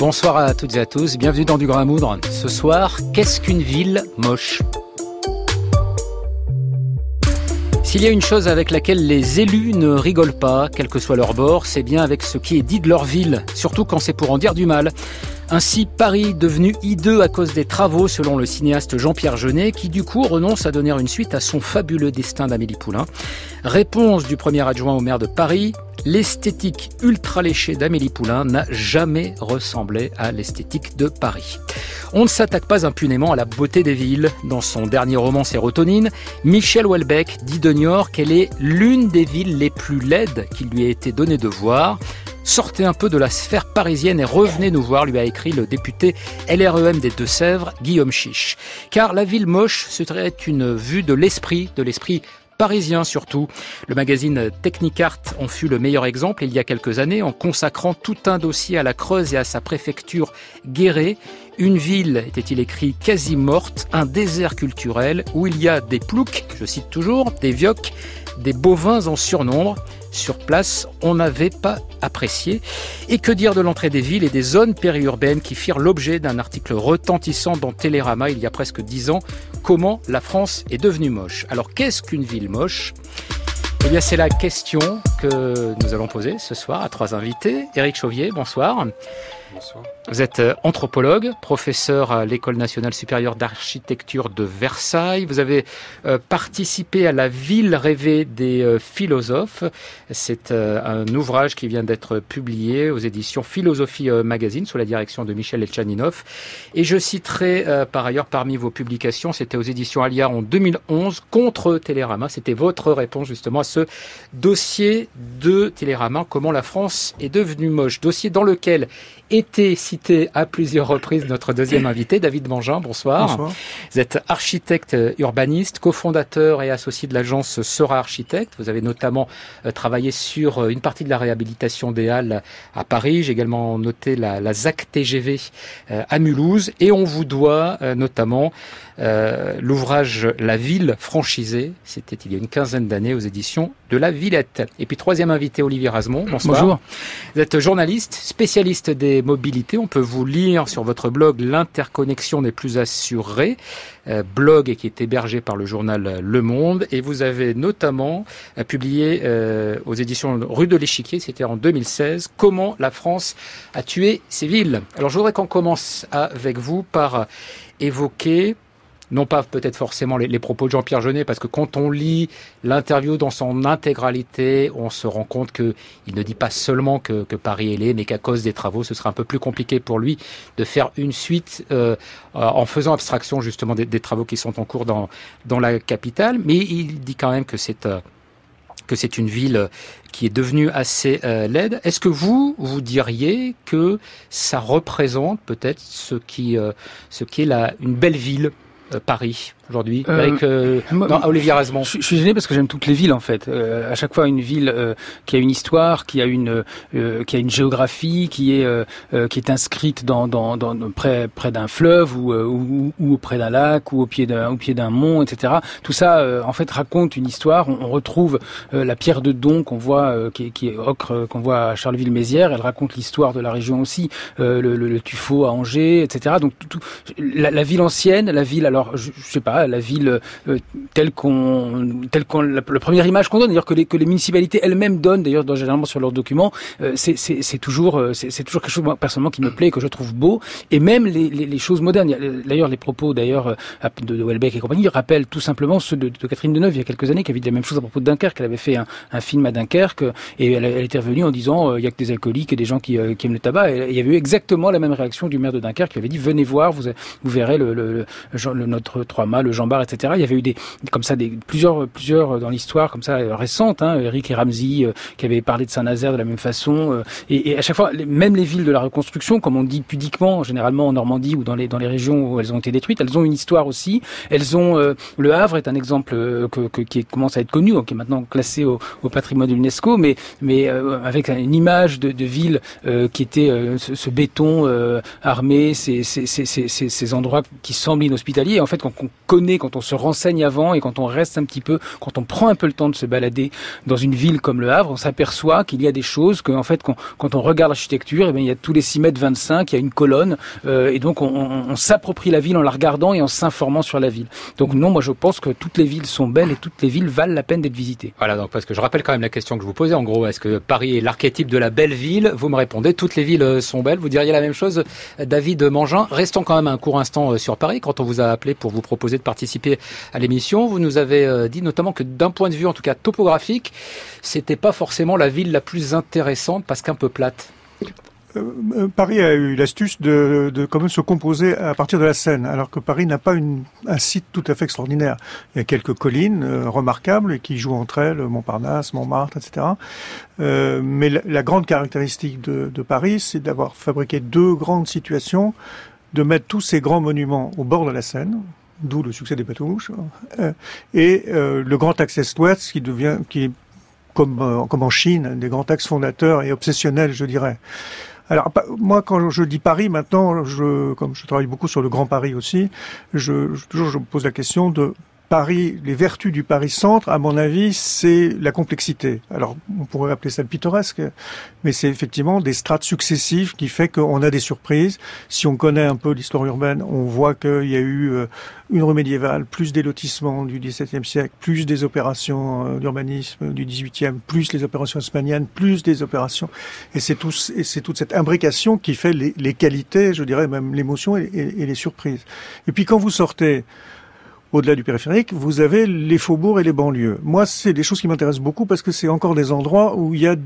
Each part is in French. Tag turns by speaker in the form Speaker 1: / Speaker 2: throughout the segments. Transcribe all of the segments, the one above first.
Speaker 1: Bonsoir à toutes et à tous, bienvenue dans Du Grain à Moudre. Ce soir, qu'est-ce qu'une ville moche ? S'il y a une chose avec laquelle les élus ne rigolent pas, quel que soit leur bord, c'est bien avec ce qui est dit de leur ville, surtout quand c'est pour en dire du mal. Ainsi, Paris devenu hideux à cause des travaux, selon le cinéaste Jean-Pierre Jeunet, qui du coup renonce à donner une suite à son fabuleux destin d'Amélie Poulain. Réponse du premier adjoint au maire de Paris: l'esthétique ultra léchée d'Amélie Poulain n'a jamais ressemblé à l'esthétique de Paris. On ne s'attaque pas impunément à la beauté des villes. Dans son dernier roman Sérotonine, Michel Houellebecq dit de Niort qu'elle est l'une des villes les plus laides qu'il lui a été donné de voir. Sortez un peu de la sphère parisienne et revenez nous voir, lui a écrit le député LREM des Deux-Sèvres, Guillaume Chiche. Car la ville moche serait une vue de l'esprit parisien surtout. Le magazine Technicart en fut le meilleur exemple il y a quelques années en consacrant tout un dossier à la Creuse et à sa préfecture Guéret. Une ville, était-il écrit, quasi morte, un désert culturel où il y a des ploucs, je cite toujours, des vioques, des bovins en surnombre. Sur place, on n'avait pas apprécié. Et que dire de l'entrée des villes et des zones périurbaines qui firent l'objet d'un article retentissant dans Télérama il y a presque 10 ans. Comment la France est devenue moche. Alors qu'est-ce qu'une ville moche ? Eh bien, c'est la question que nous allons poser ce soir à 3 invités. Éric Chauvier, bonsoir.
Speaker 2: Bonsoir.
Speaker 1: Vous êtes anthropologue, professeur à l'École nationale supérieure d'architecture de Versailles. Vous avez participé à la ville rêvée des philosophes. C'est un ouvrage qui vient d'être publié aux éditions Philosophie Magazine sous la direction de Michel Etchaninov. Et je citerai par ailleurs parmi vos publications, c'était aux éditions Alliard en 2011, contre Télérama. C'était votre réponse justement à ce dossier de Télérama, comment la France est devenue moche. Dossier dans lequel était cité à plusieurs reprises notre deuxième invité, David Mangin. Bonsoir.
Speaker 2: Bonsoir.
Speaker 1: Vous êtes architecte urbaniste, cofondateur et associé de l'agence Sera Architecte. Vous avez notamment travaillé sur une partie de la réhabilitation des Halles à Paris. J'ai également noté la ZAC TGV à Mulhouse. Et on vous doit notamment l'ouvrage La Ville franchisée. C'était il y a une quinzaine d'années aux éditions de La Villette. Et puis troisième invité, Olivier Razemont. Bonsoir.
Speaker 3: Bonjour.
Speaker 1: Vous êtes journaliste, spécialiste des mobilités. On peut vous lire sur votre blog L'interconnexion n'est plus assurée, blog qui est hébergé par le journal Le Monde. Et vous avez notamment publié aux éditions Rue de l'Échiquier, c'était en 2016, Comment la France a tué ses villes. Alors je voudrais qu'on commence avec vous par évoquer, non pas peut-être forcément les propos de Jean-Pierre Jeunet, parce que quand on lit l'interview dans son intégralité, on se rend compte qu'il ne dit pas seulement que Paris est laid, mais qu'à cause des travaux, ce sera un peu plus compliqué pour lui de faire une suite en faisant abstraction justement des travaux qui sont en cours dans la capitale. Mais il dit quand même que c'est une ville qui est devenue assez laide. Est-ce que vous diriez que ça représente peut-être ce qui est une belle ville, Paris aujourd'hui, avec Olivier Razemont?
Speaker 3: Je suis gêné parce que j'aime toutes les villes en fait. À chaque fois une ville qui a une histoire, qui a une géographie, qui est inscrite dans près d'un fleuve ou près d'un lac ou au pied d'un mont, etc. Tout ça en fait raconte une histoire. On retrouve la pierre de Don qu'on voit qui est ocre, qu'on voit à Charleville-Mézières. Elle raconte l'histoire de la région aussi. Le tuffeau à Angers, etc. Donc la ville ancienne, la ville, alors je sais pas, la ville telle qu'on la première image qu'on donne, d'ailleurs que les municipalités elles-mêmes donnent, d'ailleurs généralement sur leurs documents, c'est toujours quelque chose moi, personnellement qui me plaît et que je trouve beau. Et même les choses modernes. D'ailleurs les propos de Houellebecq et compagnie rappellent tout simplement ceux de Catherine Deneuve il y a quelques années qui avait dit la même chose à propos de Dunkerque. Elle avait fait un film à Dunkerque et elle était revenue en disant il y a que des alcooliques et des gens qui aiment le tabac. Et il y avait eu exactement la même réaction du maire de Dunkerque qui avait dit venez voir, vous verrez notre Trois-Mâts, le Jean Bart, etc. Il y avait eu plusieurs dans l'histoire comme ça récente, Eric et Ramsey qui avaient parlé de Saint-Nazaire de la même façon, et à chaque fois même les villes de la reconstruction, comme on dit pudiquement généralement en Normandie ou dans les régions où elles ont été détruites, elles ont une histoire aussi. Elles ont Le Havre est un exemple qui commence à être connu, qui est maintenant classé au patrimoine de l'UNESCO, mais avec une image de ville qui était ce béton armé, ces endroits qui semblent inhospitaliers. En fait, qu'on connaît, quand on se renseigne avant et quand on reste un petit peu, quand on prend un peu le temps de se balader dans une ville comme Le Havre, on s'aperçoit qu'il y a des choses que, en fait, quand on regarde l'architecture, il y a tous les 6 mètres 25, il y a une colonne, et donc on s'approprie la ville en la regardant et en s'informant sur la ville. Donc non, moi je pense que toutes les villes sont belles et toutes les villes valent la peine d'être visitées.
Speaker 1: Voilà, donc parce que je rappelle quand même la question que je vous posais, en gros, est-ce que Paris est l'archétype de la belle ville? Vous me répondez, toutes les villes sont belles. Vous diriez la même chose, David Mangin? Restons quand même un court instant sur Paris. Quand on vous a appelé pour vous proposer de participer à l'émission, vous nous avez dit notamment que d'un point de vue, en tout cas topographique, c'était pas forcément la ville la plus intéressante parce qu'un peu plate.
Speaker 2: Paris a eu l'astuce de quand même se composer à partir de la Seine, alors que Paris n'a pas un site tout à fait extraordinaire. Il y a quelques collines remarquables qui jouent entre elles, Montparnasse, Montmartre, etc. Mais la grande caractéristique de Paris, c'est d'avoir fabriqué 2 grandes situations, de mettre tous ces grands monuments au bord de la Seine, d'où le succès des bateaux-mouches, et le grand axe est-ouest qui est comme en Chine, des grands axes fondateurs et obsessionnels, je dirais. Alors moi, quand je dis Paris maintenant, comme je travaille beaucoup sur le Grand Paris aussi, je me pose la question de Paris, les vertus du Paris-Centre, à mon avis, c'est la complexité. Alors, on pourrait appeler ça le pittoresque, mais c'est effectivement des strates successives qui fait qu'on a des surprises. Si on connaît un peu l'histoire urbaine, on voit qu'il y a eu une rue médiévale, plus des lotissements du XVIIe siècle, plus des opérations d'urbanisme du XVIIIe, plus les opérations haussmanniennes, plus des opérations. Et c'est toute cette imbrication qui fait les qualités, je dirais même l'émotion et les surprises. Et puis quand vous sortez au-delà du périphérique, vous avez les faubourgs et les banlieues. Moi, c'est des choses qui m'intéressent beaucoup parce que c'est encore des endroits où il y a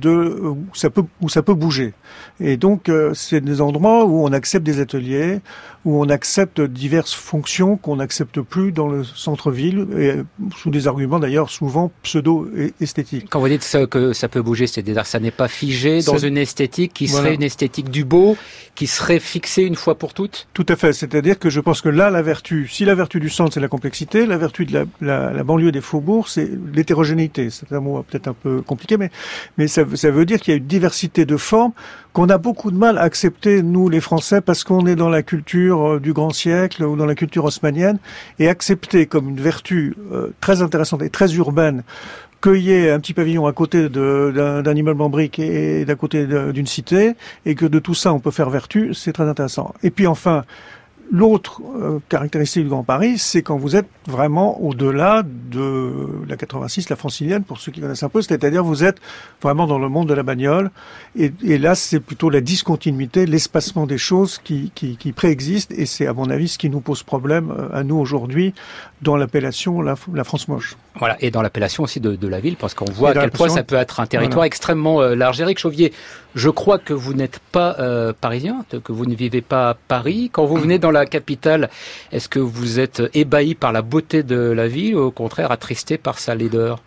Speaker 2: où ça peut bouger. Et donc, c'est des endroits où on accepte des ateliers, où on accepte diverses fonctions qu'on n'accepte plus dans le centre-ville, et sous des arguments d'ailleurs souvent pseudo-esthétiques.
Speaker 1: Quand vous dites que ça peut bouger, c'est-à-dire que ça n'est pas figé dans une esthétique qui serait une esthétique du beau, qui serait fixée une fois pour toutes?
Speaker 2: Tout à fait. C'est-à-dire que je pense que là, si la vertu du centre, c'est la complexité, la vertu de la banlieue des faubourgs, c'est l'hétérogénéité. C'est un mot peut-être un peu compliqué, mais ça veut dire qu'il y a une diversité de formes qu'on a beaucoup de mal à accepter, nous, les Français, parce qu'on est dans la culture du grand siècle ou dans la culture haussmannienne, et accepter comme une vertu très intéressante et très urbaine qu'il y ait un petit pavillon à côté d'un immeuble en briques et d'à côté d'une cité, et que de tout ça on peut faire vertu, c'est très intéressant. Et puis enfin, l'autre caractéristique du Grand Paris, c'est quand vous êtes vraiment au-delà de la 86, la francilienne, pour ceux qui connaissent un peu, c'est-à-dire vous êtes vraiment dans le monde de la bagnole, et là c'est plutôt la discontinuité, l'espacement des choses qui préexistent, et c'est à mon avis ce qui nous pose problème à nous aujourd'hui dans l'appellation la France moche.
Speaker 1: Voilà, et dans l'appellation aussi de la ville, parce qu'on voit à quel point ça peut être un territoire extrêmement large. Éric Chauvier, je crois que vous n'êtes pas parisien, que vous ne vivez pas à Paris. Quand vous venez dans la capitale, est-ce que vous êtes ébahi par la beauté de la ville ou au contraire attristé par sa laideur?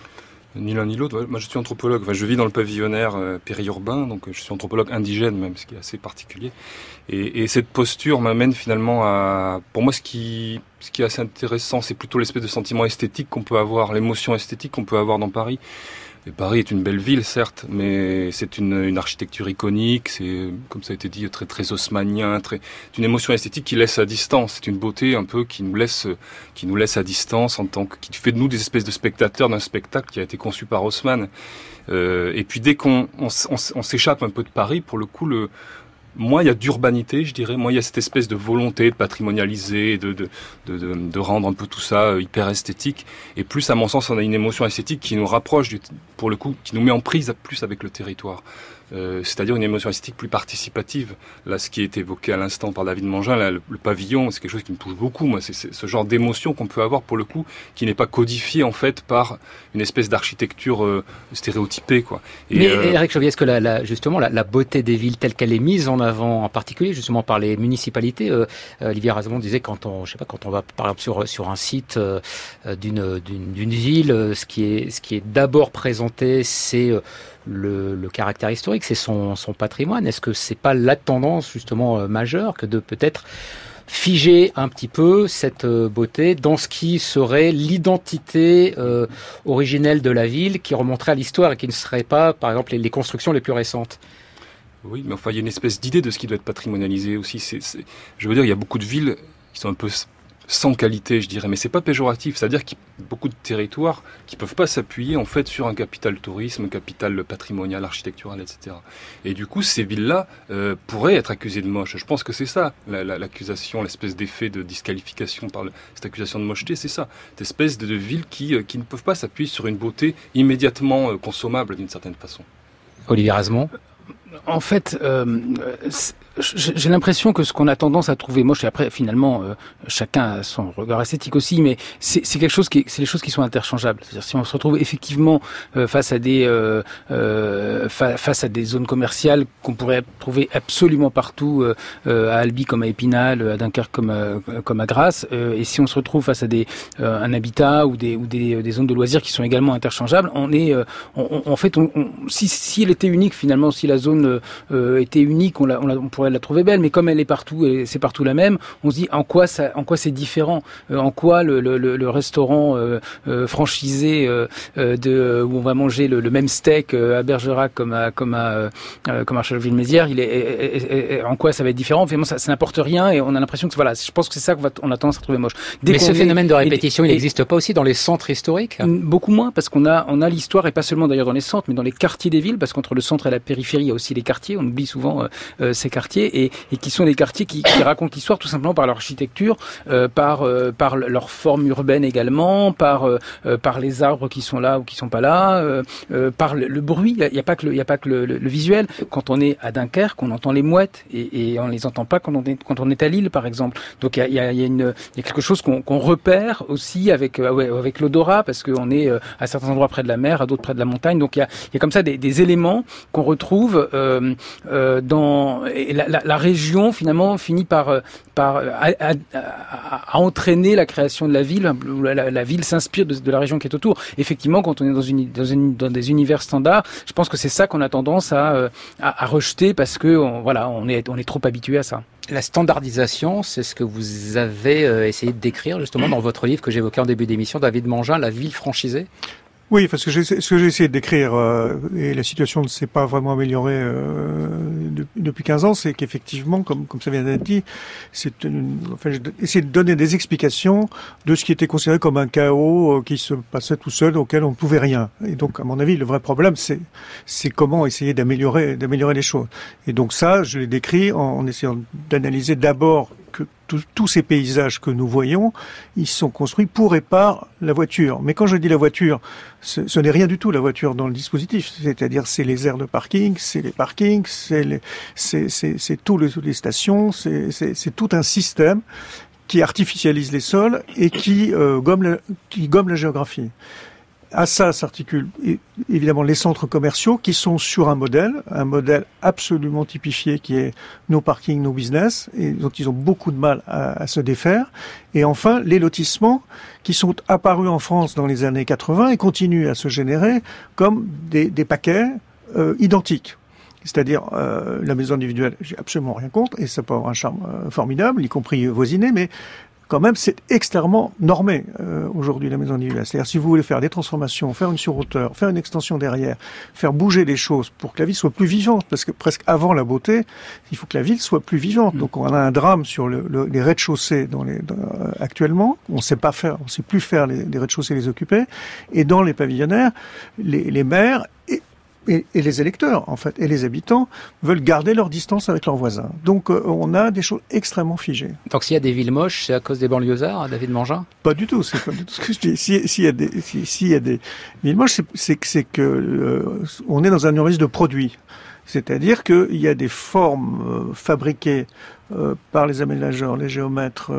Speaker 4: Ni l'un ni l'autre. Moi, je suis anthropologue. Enfin, je vis dans le pavillonnaire périurbain, donc je suis anthropologue indigène même, ce qui est assez particulier. Et cette posture m'amène finalement à... Pour moi, ce qui est assez intéressant, c'est plutôt l'espèce de sentiment esthétique qu'on peut avoir, l'émotion esthétique qu'on peut avoir dans Paris. Et Paris est une belle ville, certes, mais c'est une architecture iconique, c'est, comme ça a été dit, très, très haussmannien, c'est une émotion esthétique qui laisse à distance. C'est une beauté un peu qui nous laisse à distance qui fait de nous des espèces de spectateurs d'un spectacle qui a été conçu par Haussmann. Et puis dès qu'on s'échappe un peu de Paris, pour le coup, moins il y a d'urbanité, je dirais, moins il y a cette espèce de volonté de patrimonialiser, de rendre un peu tout ça hyper esthétique. Et plus, à mon sens, on a une émotion esthétique qui nous rapproche, pour le coup, qui nous met en prise plus avec le territoire. C'est-à-dire une émotion esthétique plus participative. Là, ce qui est évoqué à l'instant par David Mangin, là, le pavillon, c'est quelque chose qui me touche beaucoup. Moi, c'est ce genre d'émotion qu'on peut avoir, pour le coup, qui n'est pas codifié en fait par une espèce d'architecture stéréotypée, quoi.
Speaker 1: Mais Éric Chauvier, est-ce que justement la beauté des villes telle qu'elle est mise en avant, en particulier justement par les municipalités, Olivier Razamon disait quand on va par exemple sur un site d'une ville, ce qui est d'abord présenté, c'est le caractère historique, c'est son patrimoine. Est-ce que c'est pas la tendance justement majeure que de peut-être figer un petit peu cette beauté dans ce qui serait l'identité originelle de la ville, qui remonterait à l'histoire et qui ne serait pas, par exemple, les constructions les plus récentes?
Speaker 4: Oui, mais enfin, il y a une espèce d'idée de ce qui doit être patrimonialisé aussi. Je veux dire, il y a beaucoup de villes qui sont un peu sans qualité, je dirais. Mais c'est pas péjoratif. C'est-à-dire qu'il y a beaucoup de territoires qui peuvent pas s'appuyer en fait sur un capital tourisme, un capital patrimonial, architectural, etc. Et du coup, ces villes-là pourraient être accusées de moches. Je pense que c'est ça l'accusation, l'espèce d'effet de disqualification par cette accusation de mocheté, c'est ça. Cette espèce de villes qui ne peuvent pas s'appuyer sur une beauté immédiatement consommable d'une certaine façon.
Speaker 1: Olivier Razemont.
Speaker 3: En fait, j'ai l'impression que ce qu'on a tendance à trouver moche, et après finalement chacun a son regard esthétique aussi, mais c'est quelque chose c'est les choses qui sont interchangeables. C'est-à-dire si on se retrouve effectivement face à des zones commerciales qu'on pourrait trouver absolument partout, à Albi comme à Épinal, à Dunkerque comme à Grasse, et si on se retrouve face à un habitat ou des zones de loisirs qui sont également interchangeables, si elle était unique finalement, si la zone était unique, on pourrait la trouver belle, mais comme elle est partout et c'est partout la même, on se dit en quoi c'est différent, en quoi le restaurant franchisé où on va manger le même steak à Bergerac comme à Charleville-Mézières, en quoi ça va être différent. Vraiment, ça n'apporte rien et on a l'impression que voilà, je pense que c'est ça qu'on a tendance à trouver moche.
Speaker 1: Mais ce phénomène de répétition, il n'existe pas aussi dans les centres historiques ?
Speaker 3: Beaucoup moins, parce qu'on a l'histoire, et pas seulement d'ailleurs dans les centres, mais dans les quartiers des villes, parce qu'entre le centre et la périphérie, il y a aussi les quartiers. On oublie souvent ces quartiers et qui sont des quartiers qui racontent l'histoire tout simplement par leur architecture, par leur forme urbaine également, par les arbres qui sont là ou qui sont pas là, par le bruit. Il y a pas que le visuel. Quand on est à Dunkerque, on entend les mouettes et on les entend pas quand on est à Lille, par exemple. Donc il y a quelque chose qu'on repère aussi avec l'odorat, parce qu'on est à certains endroits près de la mer, à d'autres près de la montagne. Donc il y a comme ça des éléments qu'on retrouve et la région finalement finit par entraîner la création de la ville, où la ville s'inspire de la région qui est autour. Effectivement, quand on est dans des univers standards, je pense que c'est ça qu'on a tendance à rejeter, parce que on est trop habitué à ça.
Speaker 1: La standardisation, c'est ce que vous avez essayé de décrire justement dans votre livre que j'évoquais en début d'émission, David Mangin, La ville franchisée.
Speaker 2: Oui, parce que ce que j'ai essayé de décrire, et la situation ne s'est pas vraiment améliorée depuis 15 ans, c'est qu'effectivement, comme ça vient d'être dit, j'ai essayé de donner des explications de ce qui était considéré comme un chaos qui se passait tout seul, auquel on ne pouvait rien. Et donc, à mon avis, le vrai problème, c'est comment essayer d'améliorer les choses. Et donc ça, je l'ai décrit en essayant d'analyser d'abord que tous ces paysages que nous voyons, ils sont construits pour et par la voiture. Mais quand je dis la voiture, ce n'est rien du tout la voiture dans le dispositif. C'est-à-dire, c'est les aires de parking, c'est les parkings, c'est toutes les stations, c'est tout un système qui artificialise les sols et qui gomme la géographie. À ça s'articulent évidemment les centres commerciaux qui sont sur un modèle absolument typifié qui est nos parkings, nos business, et dont ils ont beaucoup de mal à se défaire. Et enfin, les lotissements qui sont apparus en France dans les années 80 et continuent à se générer comme des paquets identiques. C'est-à-dire, la maison individuelle, j'ai absolument rien contre, et ça peut avoir un charme formidable, y compris voisiné, mais quand même, c'est extrêmement normé aujourd'hui, la maison individuelle. C'est-à-dire, si vous voulez faire des transformations, faire une surhauteur, faire une extension derrière, faire bouger les choses pour que la ville soit plus vivante, parce que presque avant la beauté, il faut que la ville soit plus vivante. Donc, on a un drame sur les rez-de-chaussée actuellement. On sait plus faire les rez-de-chaussée, les occuper. Et dans les pavillonnaires, les maires et les électeurs, en fait, et les habitants veulent garder leur distance avec leurs voisins. Donc, on a des choses extrêmement figées.
Speaker 1: Donc, s'il y a des villes moches, c'est à cause des banlieusards, David Mangin ?
Speaker 2: Pas du tout, c'est pas du tout ce que je dis. S'il y a des villes moches, c'est que on est dans un urbanisme de produits. C'est-à-dire qu'il y a des formes fabriquées par les aménageurs, les géomètres,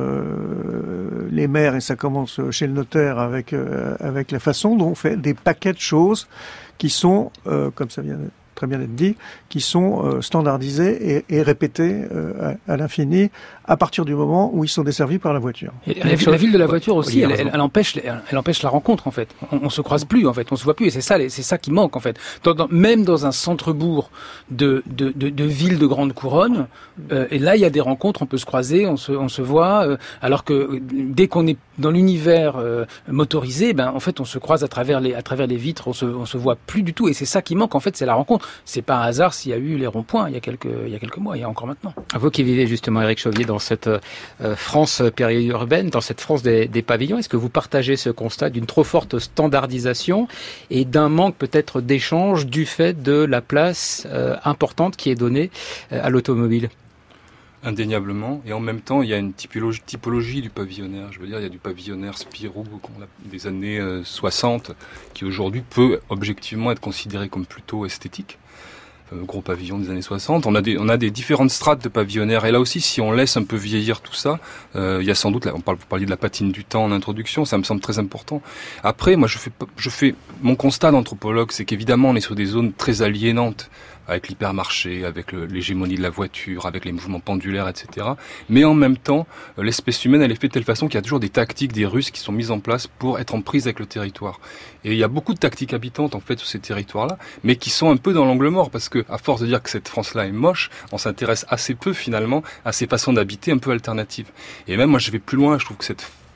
Speaker 2: les maires, et ça commence chez le notaire avec la façon dont on fait des paquets de choses qui sont, comme ça vient très bien d'être dit, qui sont standardisés et répétés à l'infini à partir du moment où ils sont desservis par la voiture.
Speaker 3: Et la ville de la voiture aussi, elle empêche la rencontre, en fait. On se croise plus, en fait, on se voit plus, et c'est ça qui manque, en fait. Même dans un centre-bourg de ville de grande couronne, et là il y a des rencontres, on peut se croiser, on se voit, alors que dès qu'on est dans l'univers motorisé, en fait on se croise à travers les vitres, on se voit plus du tout, et c'est ça qui manque, en fait, c'est la rencontre. c'est pas un hasard s'il y a eu les ronds-points il y a quelques mois, il y a encore maintenant.
Speaker 1: Vous qui vivez justement, Éric Chauvier, dans cette France périurbaine, dans cette France des pavillons, est-ce que vous partagez ce constat d'une trop forte standardisation et d'un manque peut-être d'échange du fait de la place importante qui est donnée à l'automobile?
Speaker 4: Indéniablement, et en même temps, il y a une typologie du pavillonnaire. Je veux dire, il y a du pavillonnaire Spirou des années 60, qui aujourd'hui peut objectivement être considéré comme plutôt esthétique. Gros pavillon des années 60. On a des différentes strates de pavillonnaires. Et là aussi, si on laisse un peu vieillir tout ça, il y a sans doute, là, vous parliez de la patine du temps en introduction, ça me semble très important. Après, moi, je fais mon constat d'anthropologue, c'est qu'évidemment, on est sur des zones très aliénantes, avec l'hypermarché, avec l'hégémonie de la voiture, avec les mouvements pendulaires, etc. Mais en même temps, l'espèce humaine, elle est faite de telle façon qu'il y a toujours des tactiques, des ruses qui sont mises en place pour être en prise avec le territoire. Et il y a beaucoup de tactiques habitantes, en fait, sur ces territoires-là, mais qui sont un peu dans l'angle mort, parce que, à force de dire que cette France-là est moche, on s'intéresse assez peu, finalement, à ces façons d'habiter un peu alternatives. Et même, moi, je vais plus loin, je trouve que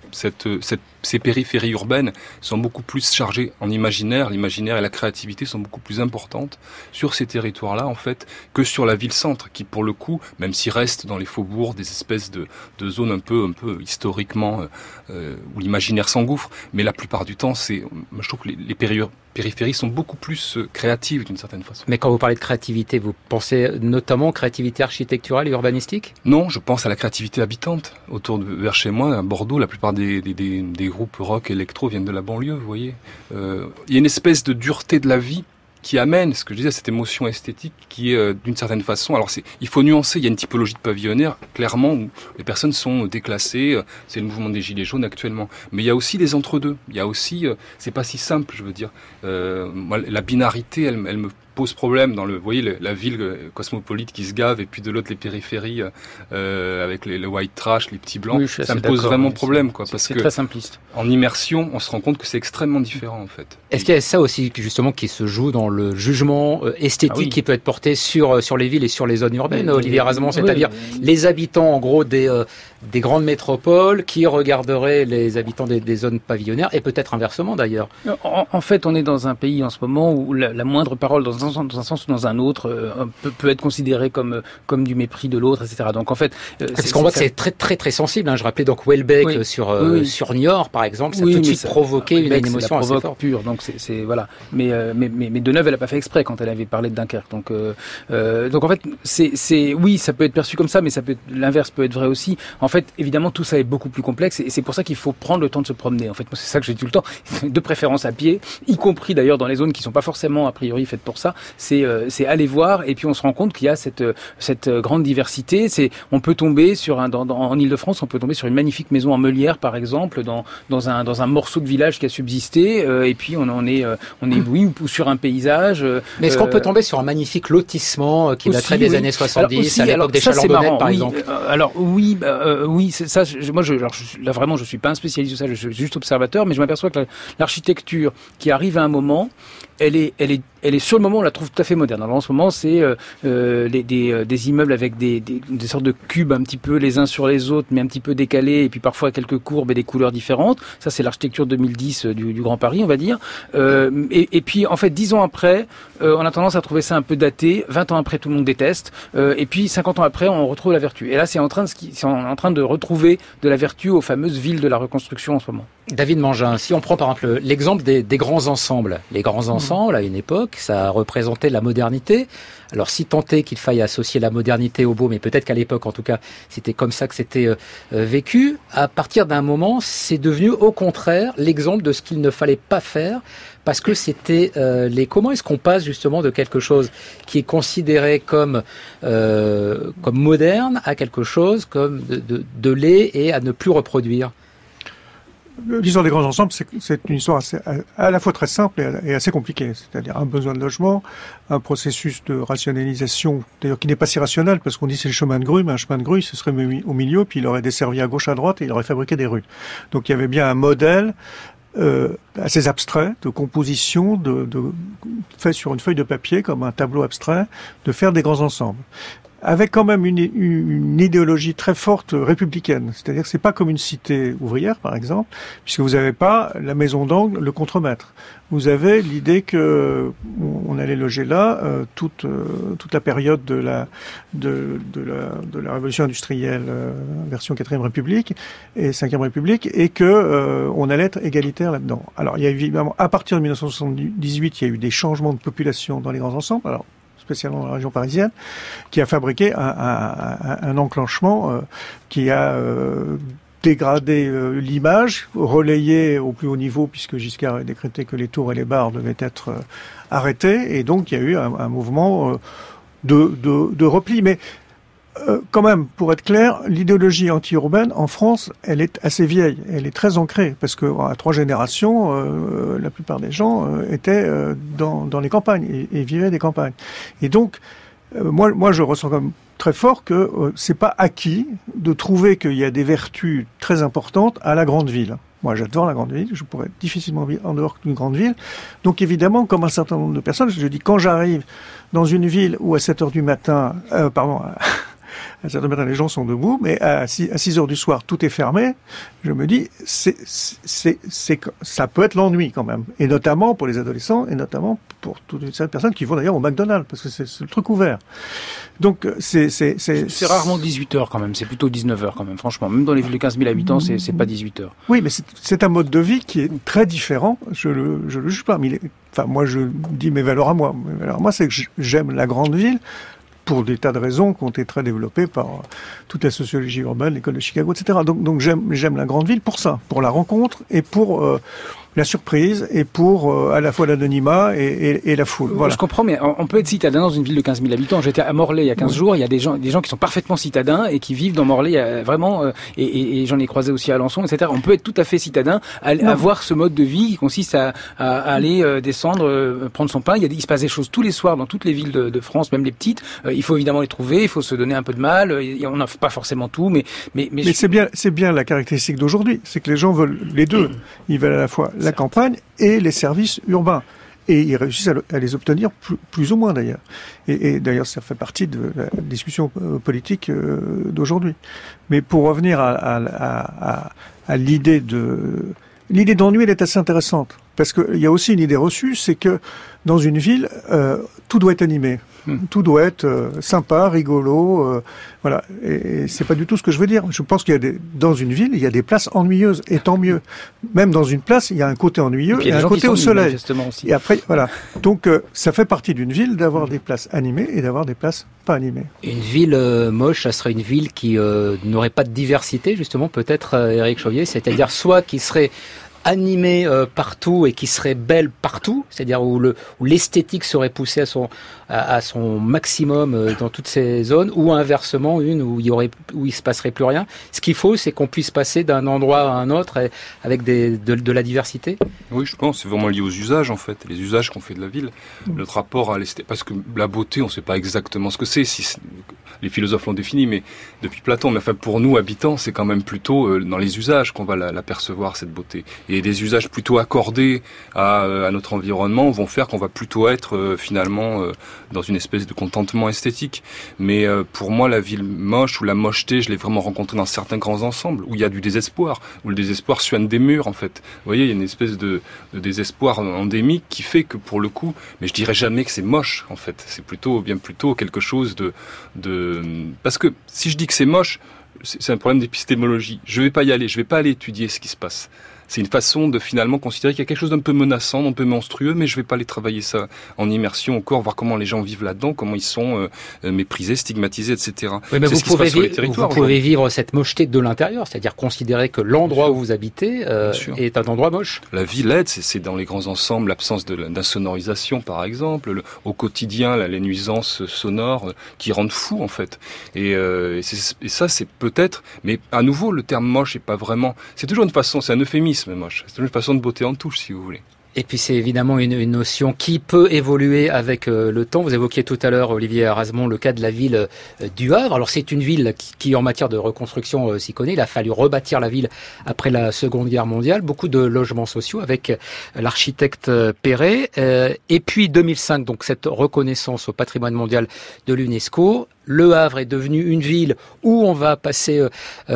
Speaker 4: ces périphéries urbaines sont beaucoup plus chargées en imaginaire. L'imaginaire et la créativité sont beaucoup plus importantes sur ces territoires-là, en fait, que sur la ville-centre, qui, pour le coup, même s'il reste dans les faubourgs des espèces de zones un peu historiquement où l'imaginaire s'engouffre, mais la plupart du temps, je trouve que les périphéries sont beaucoup plus créatives d'une certaine façon.
Speaker 1: Mais quand vous parlez de créativité, vous pensez notamment créativité architecturale et urbanistique?
Speaker 4: Non, je pense à la créativité habitante. Vers chez moi, à Bordeaux, la plupart des groupes rock électro viennent de la banlieue, vous voyez. Il y a une espèce de dureté de la vie qui amène, ce que je disais, cette émotion esthétique qui est d'une certaine façon. Alors il faut nuancer, il y a une typologie de pavillonnaire, clairement, où les personnes sont déclassées, c'est le mouvement des Gilets jaunes actuellement. Mais il y a aussi des entre-deux, il y a aussi, c'est pas si simple, je veux dire. Moi, la binarité, elle me pose problème dans vous voyez, la ville cosmopolite qui se gave et puis de l'autre les périphéries avec le white trash, les petits blancs.
Speaker 1: Oui,
Speaker 4: ça me pose vraiment problème, quoi, parce
Speaker 3: c'est
Speaker 4: que
Speaker 3: très simpliste.
Speaker 4: En immersion, on se rend compte que c'est extrêmement différent, en fait.
Speaker 1: Est-ce qu'il y a ça aussi, justement, qui se joue dans le jugement esthétique qui peut être porté sur les villes et sur les zones urbaines, Olivier Razemont, c'est-à-dire les habitants, en gros, des grandes métropoles qui regarderaient les habitants des zones pavillonnaires, et peut-être inversement, d'ailleurs.
Speaker 3: En fait, on est dans un pays en ce moment où la moindre parole dans un sens ou dans un autre peut être considérée comme du mépris de l'autre, etc. Donc en fait,
Speaker 1: parce qu'on voit que c'est très très très sensible. Je rappelais donc Houellebecq sur Niort, par exemple, ça a tout de suite provoqué une émotion assez forte.
Speaker 3: Pure, donc c'est voilà. Mais Deneuve, elle a pas fait exprès quand elle avait parlé de Dunkerque. Donc en fait, oui, ça peut être perçu comme ça, mais l'inverse peut être vrai aussi. En fait, évidemment, tout ça est beaucoup plus complexe, et c'est pour ça qu'il faut prendre le temps de se promener. En fait, moi, c'est ça que je dis tout le temps, de préférence à pied, y compris d'ailleurs dans les zones qui sont pas forcément a priori faites pour ça. C'est aller voir, et puis on se rend compte qu'il y a cette grande diversité. On peut tomber en Île-de-France, on peut tomber sur une magnifique maison en meulière, par exemple, dans un morceau de village qui a subsisté, et puis on est ou sur un paysage.
Speaker 1: Mais est-ce qu'on peut tomber sur un magnifique lotissement qui daterait des années 70, à l'époque des Chalandonnettes, par exemple?
Speaker 3: Alors oui, c'est ça. Là vraiment, je suis pas un spécialiste de ça. Je suis juste observateur, mais je m'aperçois que l'architecture qui arrive à un moment, elle est sur le moment, on la trouve tout à fait moderne. Alors en ce moment, c'est des immeubles avec des sortes de cubes un petit peu les uns sur les autres, mais un petit peu décalés, et puis parfois quelques courbes et des couleurs différentes. Ça, c'est l'architecture 2010 du Grand Paris, on va dire. Et puis, en fait, 10 ans après, on a tendance à trouver ça un peu daté. 20 ans après, tout le monde déteste. Et puis, 50 ans après, on retrouve la vertu. Et là, c'est en train de retrouver de la vertu aux fameuses villes de la reconstruction en ce moment.
Speaker 1: David Mangin, si on prend par exemple l'exemple des grands ensembles. Les grands ensembles, à une époque, ça représentait la modernité. Alors si tant est qu'il faille associer la modernité au beau, mais peut-être qu'à l'époque, en tout cas, c'était comme ça que c'était vécu. À partir d'un moment, c'est devenu au contraire l'exemple de ce qu'il ne fallait pas faire, parce que c'était comment est-ce qu'on passe justement de quelque chose qui est considéré comme moderne à quelque chose comme de laid et à ne plus reproduire?
Speaker 2: L'histoire des grands ensembles, c'est une histoire à la fois très simple et assez compliquée. C'est-à-dire un besoin de logement, un processus de rationalisation, d'ailleurs qui n'est pas si rationnel, parce qu'on dit c'est le chemin de grue, mais un chemin de grue, ce serait mis au milieu, puis il aurait desservi à gauche, à droite, et il aurait fabriqué des rues. Donc il y avait bien un modèle assez abstrait de composition, fait sur une feuille de papier, comme un tableau abstrait, de faire des grands ensembles. avec quand même une idéologie très forte républicaine. C'est-à-dire que c'est pas comme une cité ouvrière, par exemple, puisque vous n'avez pas la maison d'angle, le contremaître. Vous avez l'idée que on allait loger là toute la période de la révolution industrielle, version 4e République et 5e République, et que on allait être égalitaire là-dedans. Alors il y a évidemment, à partir de 1978, il y a eu des changements de population dans les grands ensembles. Alors spécialement dans la région parisienne, qui a fabriqué un enclenchement qui a dégradé l'image, relayé au plus haut niveau, puisque Giscard a décrété que les tours et les bars devaient être arrêtés, et donc il y a eu un mouvement de repli. Mais quand même, pour être clair, l'idéologie anti-urbaine en France, elle est assez vieille, elle est très ancrée, parce que à 3 générations, la plupart des gens étaient dans les campagnes et vivaient des campagnes. Et donc, moi, je ressens comme très fort que c'est pas acquis de trouver qu'il y a des vertus très importantes à la grande ville. Moi, j'adore la grande ville, je pourrais difficilement vivre en dehors d'une grande ville. Donc évidemment, comme un certain nombre de personnes, je dis, quand j'arrive dans une ville où à 7 heures du matin, à 7 heures du matin, les gens sont debout, mais à 6 heures du soir, tout est fermé, je me dis, ça peut être l'ennui quand même. Et notamment pour les adolescents, et notamment pour toutes ces personnes qui vont d'ailleurs au McDonald's, parce que c'est le truc ouvert. Donc, c'est
Speaker 3: rarement 18h quand même, c'est plutôt 19h quand même, franchement. Même dans les villes de 15 000 habitants, c'est pas 18h.
Speaker 2: Oui, mais c'est un mode de vie qui est très différent, je le juge pas, mais moi je dis mes valeurs à moi. Mes valeurs à moi, c'est que j'aime la grande ville, pour des tas de raisons qui ont été très développées par toute la sociologie urbaine, l'école de Chicago, etc. Donc j'aime la grande ville pour ça, pour la rencontre et pour la surprise et pour à la fois l'anonymat et la foule. Voilà.
Speaker 3: Je comprends, mais on peut être citadin dans une ville de 15 000 habitants. J'étais à Morlaix il y a 15 jours, il y a des gens qui sont parfaitement citadins et qui vivent dans Morlaix vraiment, et j'en ai croisé aussi à Alençon, etc. On peut être tout à fait citadin, avoir ce mode de vie qui consiste à aller descendre, prendre son pain. Il se passe des choses tous les soirs dans toutes les villes de France, même les petites. Il faut évidemment les trouver, il faut se donner un peu de mal. On n'offre pas forcément tout, mais
Speaker 2: c'est bien la caractéristique d'aujourd'hui, c'est que les gens veulent les deux. Ils veulent à la fois la campagne et les services urbains. Et ils réussissent à les obtenir plus ou moins d'ailleurs. Et d'ailleurs, ça fait partie de la discussion politique d'aujourd'hui. Mais pour revenir à l'idée d'ennui, elle est assez intéressante. Parce qu'il y a aussi une idée reçue, c'est que dans une ville, tout doit être animé. Tout doit être sympa, rigolo, voilà. Et c'est pas du tout ce que je veux dire. Je pense dans une ville, il y a des places ennuyeuses, et tant mieux. Même dans une place, il y a un côté ennuyeux et un côté au soleil.
Speaker 3: Aussi.
Speaker 2: Et après, voilà. Donc, ça fait partie d'une ville d'avoir des places animées et d'avoir des places pas animées.
Speaker 1: Une ville moche, ça serait une ville qui n'aurait pas de diversité, justement, peut-être, Éric Chauvier, c'est-à-dire soit qui serait animée partout et qui serait belle partout, c'est-à-dire où l'esthétique serait poussée à son maximum dans toutes ces zones, ou inversement une où il se passerait plus rien. Ce qu'il faut, c'est qu'on puisse passer d'un endroit à un autre avec de la diversité.
Speaker 4: Oui, je pense, c'est vraiment lié aux usages en fait, les usages qu'on fait de la ville, notre rapport à l'esthétique, parce que la beauté, on ne sait pas exactement ce que c'est. Les philosophes l'ont défini, mais depuis Platon, mais enfin pour nous habitants, c'est quand même plutôt dans les usages qu'on va la percevoir, cette beauté. Et des usages plutôt accordés à notre environnement vont faire qu'on va plutôt être finalement dans une espèce de contentement esthétique. Mais pour moi, la ville moche ou la mocheté, je l'ai vraiment rencontrée dans certains grands ensembles où il y a du désespoir, où le désespoir suinte des murs en fait. Vous voyez, il y a une espèce de désespoir endémique qui fait que pour le coup, mais je dirais jamais que c'est moche en fait. C'est bien plutôt quelque chose de parce que si je dis que c'est moche, c'est un problème d'épistémologie. Je vais pas y aller, je vais pas aller étudier ce qui se passe. C'est une façon de finalement considérer qu'il y a quelque chose d'un peu menaçant, d'un peu monstrueux, mais je vais pas aller travailler ça en immersion au corps, voir comment les gens vivent là-dedans, comment ils sont méprisés, stigmatisés, etc.
Speaker 1: Oui, mais vous pouvez vivre cette mocheté de l'intérieur, c'est-à-dire considérer que l'endroit où vous habitez est un endroit moche.
Speaker 4: La ville aide, c'est dans les grands ensembles, l'absence d'insonorisation par exemple, au quotidien, les nuisances sonores qui rendent fou en fait. Et ça c'est peut-être, mais à nouveau le terme moche est pas vraiment, c'est toujours une façon, c'est un euphémisme moche. C'est une façon de beauté en touche, si vous voulez.
Speaker 1: Et puis c'est évidemment une notion qui peut évoluer avec le temps. Vous évoquiez tout à l'heure, Olivier Erasmont, le cas de la ville du Havre. Alors c'est une ville qui en matière de reconstruction s'y connaît. Il a fallu rebâtir la ville après la Seconde Guerre mondiale. Beaucoup de logements sociaux avec l'architecte Perret. Et puis 2005, donc cette reconnaissance au patrimoine mondial de l'UNESCO. Le Havre est devenu une ville où on va passer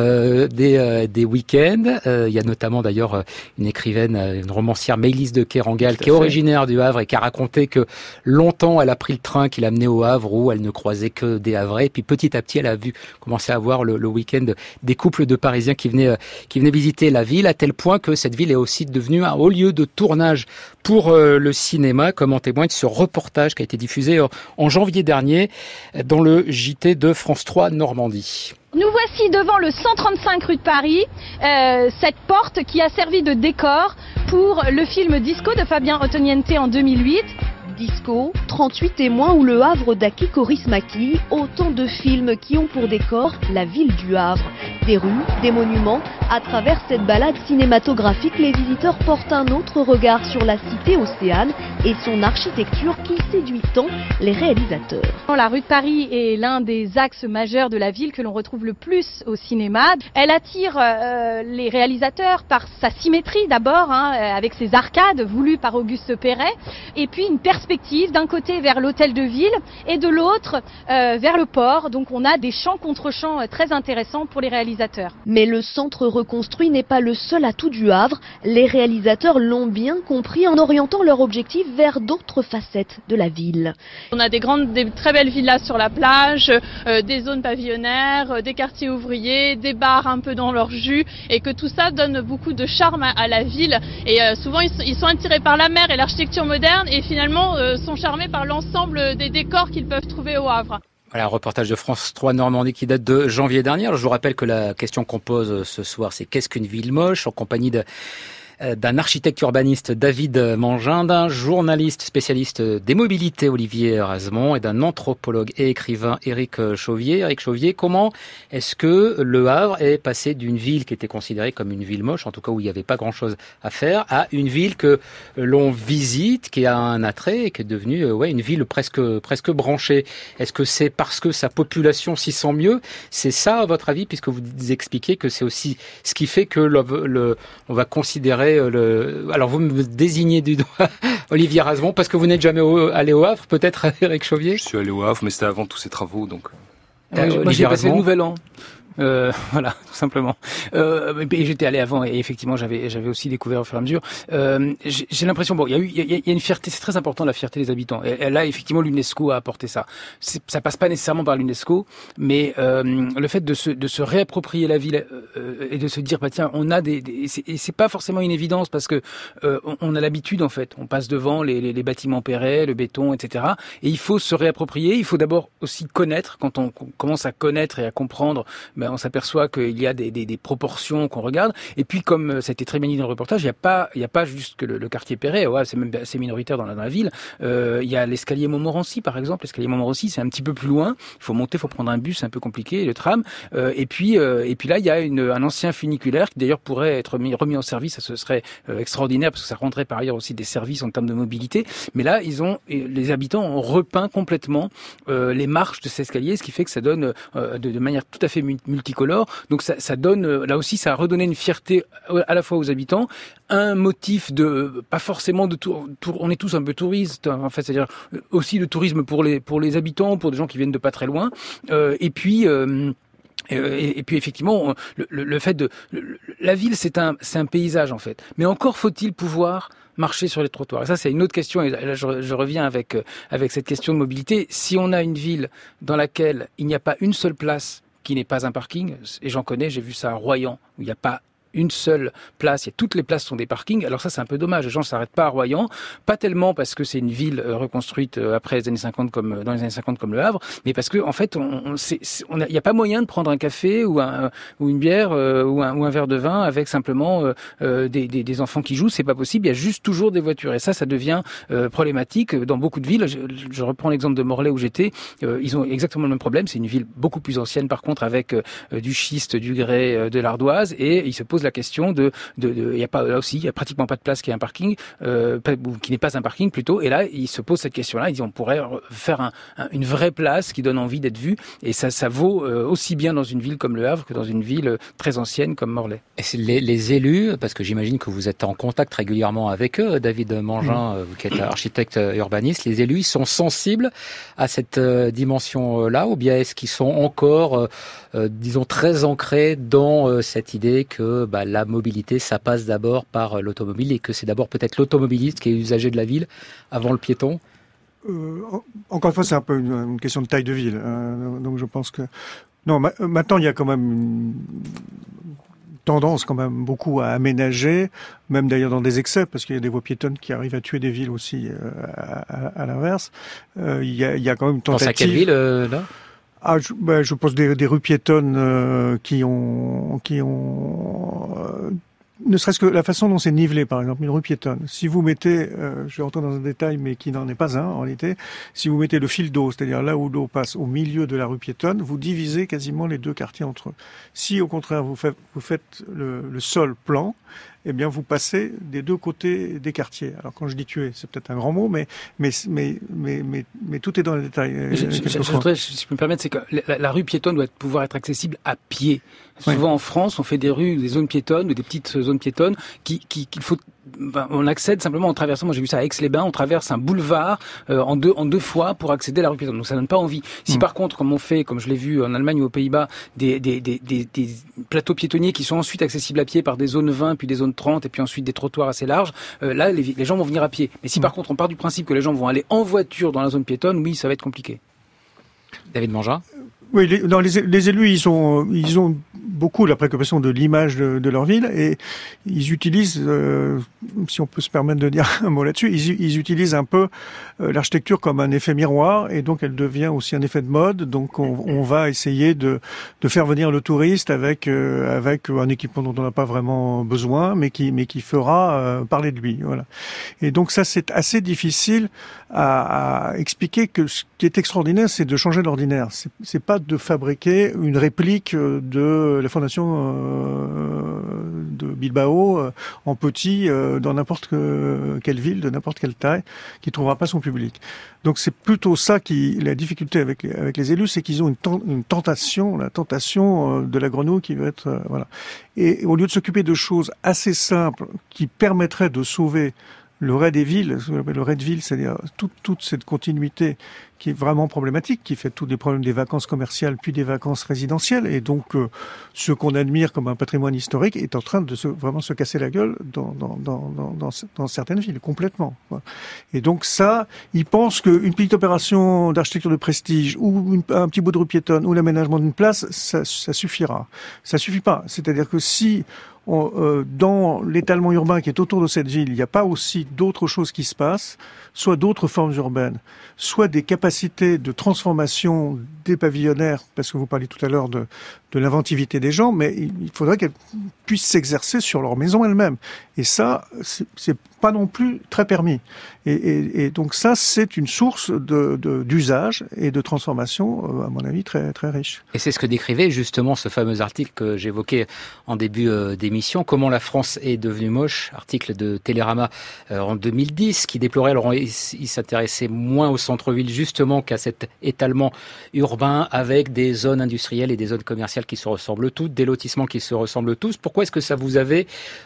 Speaker 1: des week-ends. Il y a notamment d'ailleurs une écrivaine, une romancière, Maëlys de Kerangal, qui est originaire du Havre et qui a raconté que longtemps elle a pris le train qui l'a amenée au Havre où elle ne croisait que des Havrais. Et puis petit à petit, elle a vu commencer à voir le week-end des couples de Parisiens qui venaient visiter la ville, à tel point que cette ville est aussi devenue un haut lieu de tournage pour le cinéma, comme en témoigne ce reportage qui a été diffusé en janvier dernier dans le JT de France 3 Normandie.
Speaker 5: Nous voici devant le 135 rue de Paris, cette porte qui a servi de décor pour le film Disco de Fabien Ottoniente en 2008.
Speaker 6: Disco, 38 témoins ou le Havre d'Aki Kaurismäki, autant de films qui ont pour décor la ville du Havre. Des rues, des monuments, à travers cette balade cinématographique, les visiteurs portent un autre regard sur la cité océane et son architecture qui séduit tant les réalisateurs.
Speaker 5: La rue de Paris est l'un des axes majeurs de la ville que l'on retrouve le plus au cinéma. Elle attire les réalisateurs par sa symétrie d'abord, avec ses arcades voulues par Auguste Perret, et puis une perspective d'un côté vers l'hôtel de ville et de l'autre vers le port. Donc on a des champs contre champs très intéressants pour les réalisateurs.
Speaker 6: Mais le centre reconstruit n'est pas le seul atout du Havre. Les réalisateurs l'ont bien compris en orientant leur objectif vers d'autres facettes de la ville.
Speaker 7: On a des très belles villas sur la plage, des zones pavillonnaires, des quartiers ouvriers, des bars un peu dans leur jus, et que tout ça donne beaucoup de charme à la ville. Et souvent ils sont attirés par la mer et l'architecture moderne et finalement sont charmés par l'ensemble des décors qu'ils peuvent trouver au Havre.
Speaker 1: Voilà, un reportage de France 3 Normandie qui date de janvier dernier. Alors, je vous rappelle que la question qu'on pose ce soir, c'est qu'est-ce qu'une ville moche, en compagnie d'un architecte urbaniste, David Mangin, d'un journaliste spécialiste des mobilités, Olivier Razemont, et d'un anthropologue et écrivain, Éric Chauvier. Éric Chauvier, comment est-ce que Le Havre est passé d'une ville qui était considérée comme une ville moche, en tout cas où il n'y avait pas grand-chose à faire, à une ville que l'on visite, qui a un attrait et qui est devenue une ville presque branchée? Est-ce que c'est parce que sa population s'y sent mieux? C'est ça, à votre avis, puisque vous expliquez que c'est aussi ce qui fait que on va considérer alors vous me désignez du doigt Olivier Razemont parce que vous n'êtes jamais allé au Havre, peut-être, Éric Chauvier?
Speaker 4: Je suis allé au Havre, mais c'était avant tous ces travaux, donc.
Speaker 3: Moi j'ai passé le Nouvel An. Voilà, tout simplement. Et j'étais allé avant et effectivement j'avais aussi découvert au fur et à mesure. J'ai l'impression, bon, il y a une fierté, c'est très important la fierté des habitants. Et là, effectivement, l'UNESCO a apporté ça. Ça passe pas nécessairement par l'UNESCO, mais le fait de se réapproprier la ville et de se dire, bah tiens, on a et c'est pas forcément une évidence parce que on a l'habitude en fait. On passe devant les bâtiments Perret, le béton, etc. Et il faut se réapproprier. Il faut d'abord aussi connaître. Quand on commence à connaître et à comprendre, on s'aperçoit qu'il y a des proportions qu'on regarde. Et puis, comme ça a été très bien dit dans le reportage, il y a pas juste que le quartier Perret. Ouais, c'est même assez minoritaire dans la ville. Il y a l'escalier Montmorency, par exemple. L'escalier Montmorency, c'est un petit peu plus loin. Il faut monter, il faut prendre un bus, c'est un peu compliqué, le tram. Et puis là, il y a un ancien funiculaire qui d'ailleurs pourrait être remis en service. Ça, ce serait extraordinaire parce que ça rendrait par ailleurs aussi des services en termes de mobilité. Mais là, les habitants ont repeint complètement les marches de cet escalier, ce qui fait que ça donne de manière tout à fait multicolore. Donc ça donne, là aussi, ça a redonné une fierté à la fois aux habitants, un motif de, pas forcément de on est tous un peu touristes, en fait, c'est-à-dire aussi le tourisme pour les habitants, pour des gens qui viennent de pas très loin, et puis effectivement, le fait la ville, c'est un paysage en fait. Mais encore faut-il pouvoir marcher sur les trottoirs. Et ça, c'est une autre question. Et là, je reviens avec cette question de mobilité. Si on a une ville dans laquelle il n'y a pas une seule place qui n'est pas un parking, et j'en connais, j'ai vu ça à Royan, où il n'y a pas une seule place, toutes les places sont des parkings. Alors ça, c'est un peu dommage. Les gens ne s'arrêtent pas à Royan, pas tellement parce que c'est une ville reconstruite après les années 50 dans les années 50 comme le Havre, mais parce que en fait, il n'y a pas moyen de prendre un café ou une bière ou un verre de vin avec simplement des enfants qui jouent. C'est pas possible. Il y a juste toujours des voitures. Et ça devient problématique dans beaucoup de villes. Je reprends l'exemple de Morlaix où j'étais. Ils ont exactement le même problème. C'est une ville beaucoup plus ancienne, par contre, avec du schiste, du grès, de l'ardoise, et il se pose pose la question il y a pas là aussi, il y a pratiquement pas de place qui est un parking, qui n'est pas un parking plutôt. Et là, il se pose cette question-là. Il dit on pourrait faire une vraie place qui donne envie d'être vue. Et ça vaut aussi bien dans une ville comme Le Havre que dans une ville très ancienne comme Morlaix.
Speaker 1: Et c'est les élus, parce que j'imagine que vous êtes en contact régulièrement avec eux, David Mangin, qui est architecte urbaniste, les élus, ils sont sensibles à cette dimension-là, ou bien est-ce qu'ils sont encore, disons, très ancrés dans cette idée que la mobilité, ça passe d'abord par l'automobile et que c'est d'abord peut-être l'automobiliste qui est usager de la ville avant le piéton?
Speaker 2: Encore une fois, c'est un peu une question de taille de ville. Donc je pense que... Non, maintenant, il y a quand même une tendance quand même beaucoup à aménager, même d'ailleurs dans des excès, parce qu'il y a des voies piétonnes qui arrivent à tuer des villes aussi à l'inverse. Il y a quand même une tentative...
Speaker 1: Dans quelle ville, là?
Speaker 2: Je pense des rues piétonnes qui ont ne serait-ce que la façon dont c'est nivelé, par exemple, une rue piétonne. Si vous mettez, je vais rentrer dans un détail, mais qui n'en est pas un, en réalité, si vous mettez le fil d'eau, c'est-à-dire là où l'eau passe au milieu de la rue piétonne, vous divisez quasiment les deux quartiers entre eux. Si, au contraire, vous faites le sol plan, eh bien, vous passez des deux côtés des quartiers. Alors, quand je dis tuer, c'est peut-être un grand mot, mais tout est dans les détails.
Speaker 3: Si je peux me permettre, c'est que la rue piétonne doit pouvoir être accessible à pied. Souvent en France, on fait des rues, des zones piétonnes ou des petites zones piétonnes on accède simplement en traversant. Moi, j'ai vu ça à Aix-les-Bains. On traverse un boulevard en deux fois pour accéder à la rue piétonne. Donc, ça donne pas envie. Si par contre, comme je l'ai vu en Allemagne ou aux Pays-Bas, des plateaux piétonniers qui sont ensuite accessibles à pied par des zones 20 puis des zones 30 et puis ensuite des trottoirs assez larges, là, les gens vont venir à pied. Mais si par contre, on part du principe que les gens vont aller en voiture dans la zone piétonne, oui, ça va être compliqué. David Mangin.
Speaker 2: Oui, les élus, ils ont beaucoup la préoccupation de l'image de leur ville et ils utilisent, si on peut se permettre de dire un mot là-dessus, ils utilisent un peu l'architecture comme un effet miroir et donc elle devient aussi un effet de mode. Donc on va essayer de faire venir le touriste avec un équipement dont on n'a pas vraiment besoin, mais qui fera parler de lui. Voilà. Et donc ça, c'est assez difficile à expliquer que ce qui est extraordinaire, c'est de changer l'ordinaire. C'est pas de fabriquer une réplique de la fondation de Bilbao en petit dans n'importe quelle ville, de n'importe quelle taille, qui trouvera pas son public. Donc c'est plutôt ça la difficulté avec les élus, c'est qu'ils ont une tentation, la tentation de la grenouille qui veut être voilà. Et au lieu de s'occuper de choses assez simples qui permettraient de sauver le raid des villes, ce qu'on appelle le raid de ville, c'est-à-dire toute cette continuité qui est vraiment problématique, qui fait tous des problèmes des vacances commerciales puis des vacances résidentielles. Et donc, ce qu'on admire comme un patrimoine historique est en train de vraiment se casser la gueule dans certaines villes, complètement. Voilà. Et donc ça, ils pensent qu'une petite opération d'architecture de prestige ou un petit bout de rue piétonne ou l'aménagement d'une place, ça suffira. Ça suffit pas. C'est-à-dire que si dans l'étalement urbain qui est autour de cette ville, il n'y a pas aussi d'autres choses qui se passent, soit d'autres formes urbaines, soit des capacités de transformation des pavillonnaires, parce que vous parliez tout à l'heure de l'inventivité des gens, mais il faudrait qu'elles puissent s'exercer sur leur maison elle-même. Et ça, c'est pas non plus très permis. Et donc ça, c'est une source d'usage et de transformation, à mon avis, très, très riche.
Speaker 1: Et c'est ce que décrivait justement ce fameux article que j'évoquais en début d'émission, Comment la France est devenue moche, article de Télérama en 2010, qui déplorait, alors il s'intéressait moins au centre-ville justement qu'à cet étalement urbain avec des zones industrielles et des zones commerciales qui se ressemblent toutes, des lotissements qui se ressemblent tous. Pourquoi est-ce que ça vous avait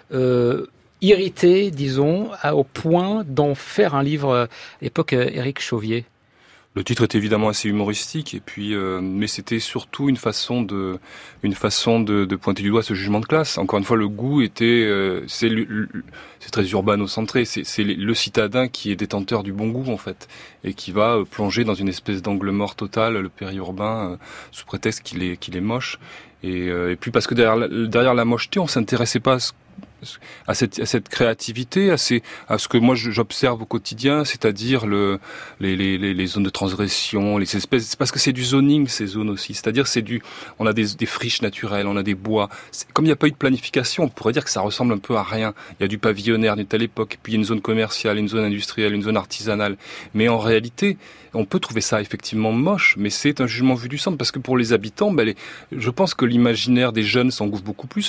Speaker 1: irrité, disons, au point d'en faire un livre à l'époque, Éric Chauvier?
Speaker 4: Le titre est évidemment assez humoristique et puis mais c'était surtout une façon de pointer du doigt ce jugement de classe. Encore une fois, le goût était c'est très urbano-centré, c'est le citadin qui est détenteur du bon goût en fait et qui va plonger dans une espèce d'angle mort total le périurbain sous prétexte qu'il est moche. Et puis parce que derrière la mocheté, on s'intéressait pas cette créativité, à ce que moi j'observe au quotidien, c'est-à-dire les zones de transgression, les espèces. C'est parce que c'est du zoning, ces zones aussi. C'est-à-dire on a des friches naturelles, on a des bois. Comme il n'y a pas eu de planification, on pourrait dire que ça ressemble un peu à rien. Il y a du pavillonnaire d'une telle époque, puis il y a une zone commerciale, une zone industrielle, une zone artisanale. Mais en réalité, on peut trouver ça effectivement moche, mais c'est un jugement vu du centre, parce que pour les habitants, je pense que l'imaginaire des jeunes s'engouffre beaucoup plus.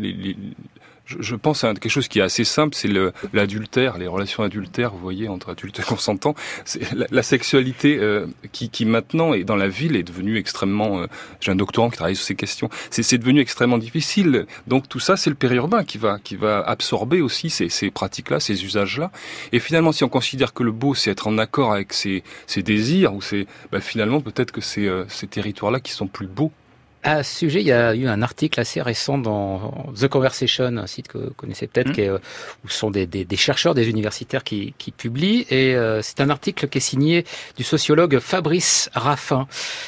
Speaker 4: Je pense à quelque chose qui est assez simple, c'est l'adultère, les relations adultères, vous voyez, entre adultes et consentants. C'est la sexualité qui maintenant est dans la ville est devenue extrêmement. J'ai un doctorant qui travaille sur ces questions. C'est devenu extrêmement difficile. Donc tout ça, c'est le périurbain qui va absorber aussi ces pratiques-là, ces usages-là. Et finalement, si on considère que le beau, c'est être en accord avec ses désirs, ou finalement peut-être que c'est ces territoires-là qui sont plus beaux.
Speaker 1: À ce sujet, il y a eu un article assez récent dans The Conversation, un site que vous connaissez peut-être, où sont des chercheurs, des universitaires qui publient. Et c'est un article qui est signé du sociologue Fabrice Raffin,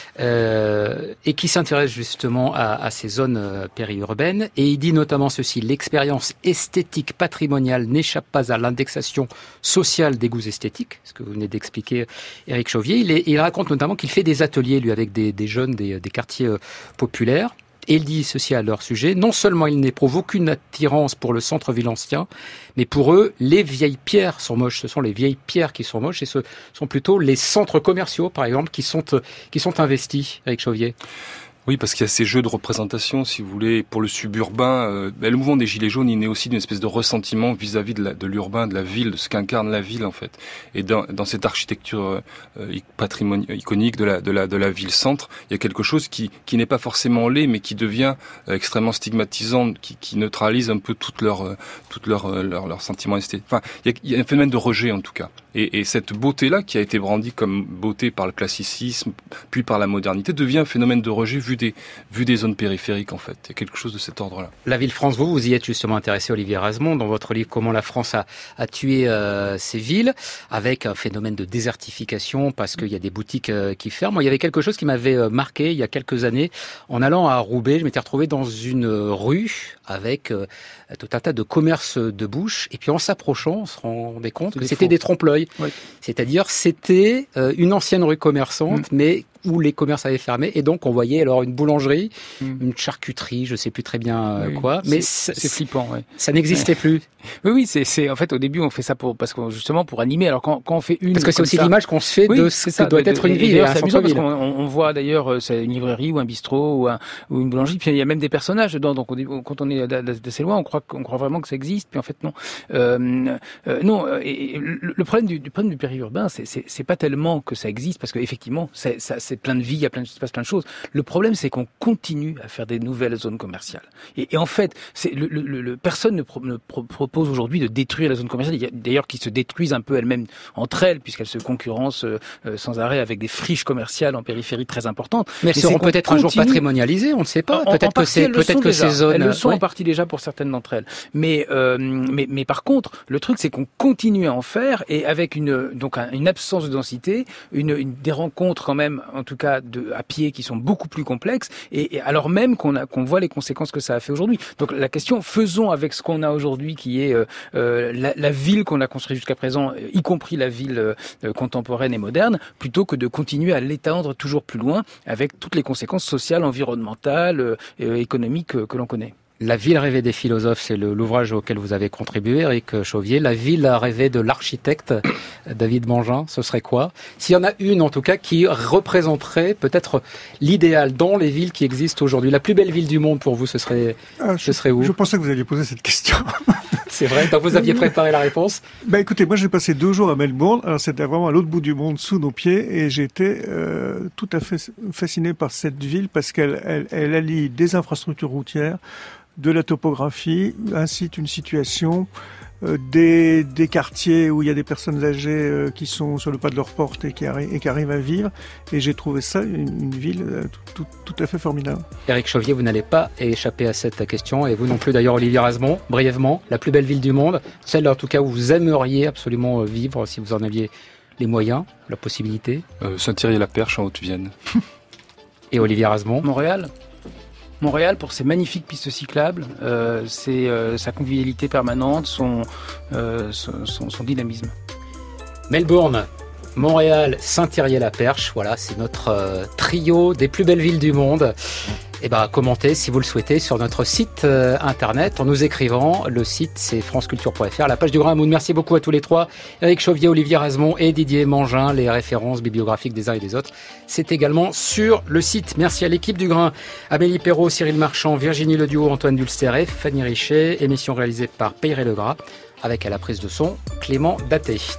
Speaker 1: et qui s'intéresse justement à ces zones périurbaines. Et il dit notamment ceci: l'expérience esthétique patrimoniale n'échappe pas à l'indexation sociale des goûts esthétiques, ce que vous venez d'expliquer, Éric Chauvier. Il raconte notamment qu'il fait des ateliers, lui, avec des jeunes des quartiers populaire. Et il dit ceci à leur sujet: non seulement ils n'éprouvent aucune attirance pour le centre-ville ancien, mais pour eux, les vieilles pierres sont moches. Ce sont les vieilles pierres qui sont moches, et ce sont plutôt les centres commerciaux, par exemple, qui sont investis, Éric Chauvier.
Speaker 4: Oui, parce qu'il y a ces jeux de représentation, si vous voulez, pour le suburbain. Le mouvement des Gilets jaunes, il naît aussi d'une espèce de ressentiment vis-à-vis de l'urbain, de la ville, de ce qu'incarne la ville, en fait. Et dans cette architecture iconique de la ville-centre, il y a quelque chose qui n'est pas forcément laid, mais qui devient extrêmement stigmatisant, qui neutralise un peu toute leur sentiment esthétique. Enfin, il y a un phénomène de rejet, en tout cas. Et cette beauté-là, qui a été brandie comme beauté par le classicisme, puis par la modernité, devient un phénomène de rejet vu des zones périphériques, en fait. Il y a quelque chose de cet ordre-là.
Speaker 1: La Ville-France, vous y êtes justement intéressé, Olivier Razemont, dans votre livre « Comment la France a tué ses villes », avec un phénomène de désertification, parce qu'il y a des boutiques qui ferment. Moi, il y avait quelque chose qui m'avait marqué il y a quelques années. En allant à Roubaix, je m'étais retrouvé dans une rue avec tout un tas de commerces de bouche, et puis en s'approchant, on se rendait compte que c'était des trompe-l'œil. Oui. C'est-à-dire, c'était une ancienne rue commerçante, mais où les commerces avaient fermé, et donc on voyait alors une boulangerie, une charcuterie, je sais plus très bien quoi, mais
Speaker 3: c'est flippant. Ouais.
Speaker 1: Ça n'existait plus.
Speaker 3: Oui, c'est en fait au début on fait ça pour animer. Alors quand on fait une,
Speaker 1: parce que c'est aussi l'image qu'on se fait de ce que doit être une ville, un centre-ville.
Speaker 3: On voit d'ailleurs c'est une librairie ou un bistrot ou une boulangerie, puis il y a même des personnages dedans. Donc quand on est d'assez loin, on croit vraiment que ça existe, puis en fait non. Non. Et le problème du périurbain, c'est pas tellement que ça existe, parce que effectivement c'est plein de vie, il se passe plein de choses. Le problème, c'est qu'on continue à faire des nouvelles zones commerciales. Et en fait, personne ne propose aujourd'hui de détruire la zone commerciale. Il y a d'ailleurs qui se détruisent un peu elles-mêmes entre elles, puisqu'elles se concurrencent sans arrêt avec des friches commerciales en périphérie très importantes.
Speaker 1: Mais elles seront peut-être un jour patrimonialisées, on ne sait pas. Peut-être que ces zones...
Speaker 3: Elles le sont en partie déjà pour certaines d'entre elles. Mais par contre, le truc, c'est qu'on continue à en faire, et avec une absence de densité, des rencontres quand même, en tout cas à pied, qui sont beaucoup plus complexes, et alors même qu'on voit les conséquences que ça a fait aujourd'hui. Donc la question, faisons avec ce qu'on a aujourd'hui, qui est la ville qu'on a construite jusqu'à présent, y compris la ville contemporaine et moderne, plutôt que de continuer à l'étendre toujours plus loin, avec toutes les conséquences sociales, environnementales, économiques que l'on connaît.
Speaker 1: La ville rêvée des philosophes, c'est l'ouvrage auquel vous avez contribué, Éric Chauvier. La ville rêvée de l'architecte David Bangin, ce serait quoi? S'il y en a une, en tout cas, qui représenterait peut-être l'idéal dans les villes qui existent aujourd'hui. La plus belle ville du monde pour vous, ce serait où?
Speaker 2: Je pensais que vous alliez poser cette question.
Speaker 1: C'est vrai, donc vous aviez préparé la réponse.
Speaker 2: Écoutez, moi j'ai passé 2 jours à Melbourne. Alors c'était vraiment à l'autre bout du monde, sous nos pieds, et j'étais tout à fait fasciné par cette ville, parce qu'elle allie des infrastructures routières, de la topographie, un site, une situation, des quartiers où il y a des personnes âgées qui sont sur le pas de leur porte et qui arrivent à vivre. Et j'ai trouvé ça une ville tout à fait formidable.
Speaker 1: Éric Chauvier, vous n'allez pas échapper à cette question, et vous non plus d'ailleurs, Olivier Razemont. Brièvement, la plus belle ville du monde, celle en tout cas où vous aimeriez absolument vivre si vous en aviez les moyens, la possibilité.
Speaker 4: Saint-Thierry-la-Perche en Haute-Vienne.
Speaker 1: Et Olivier Razemont?
Speaker 3: Montréal. Montréal, pour ses magnifiques pistes cyclables, sa convivialité permanente, son dynamisme.
Speaker 1: Melbourne, Montréal, Saint-Thierry-la-Perche, voilà, c'est notre trio des plus belles villes du monde. Et commentez si vous le souhaitez sur notre site internet en nous écrivant. Le site c'est franceculture.fr, la page du Grand Hamoun. Merci beaucoup à tous les trois, Éric Chauvier, Olivier Razemont et Didier Mangin. Les références bibliographiques des uns et des autres, c'est également sur le site. Merci à l'équipe du Grain, Amélie Perrault, Cyril Marchand, Virginie Leduo, Antoine Dulster et Fanny Richet. Émission réalisée par Peyre Legras avec à la prise de son Clément Daté.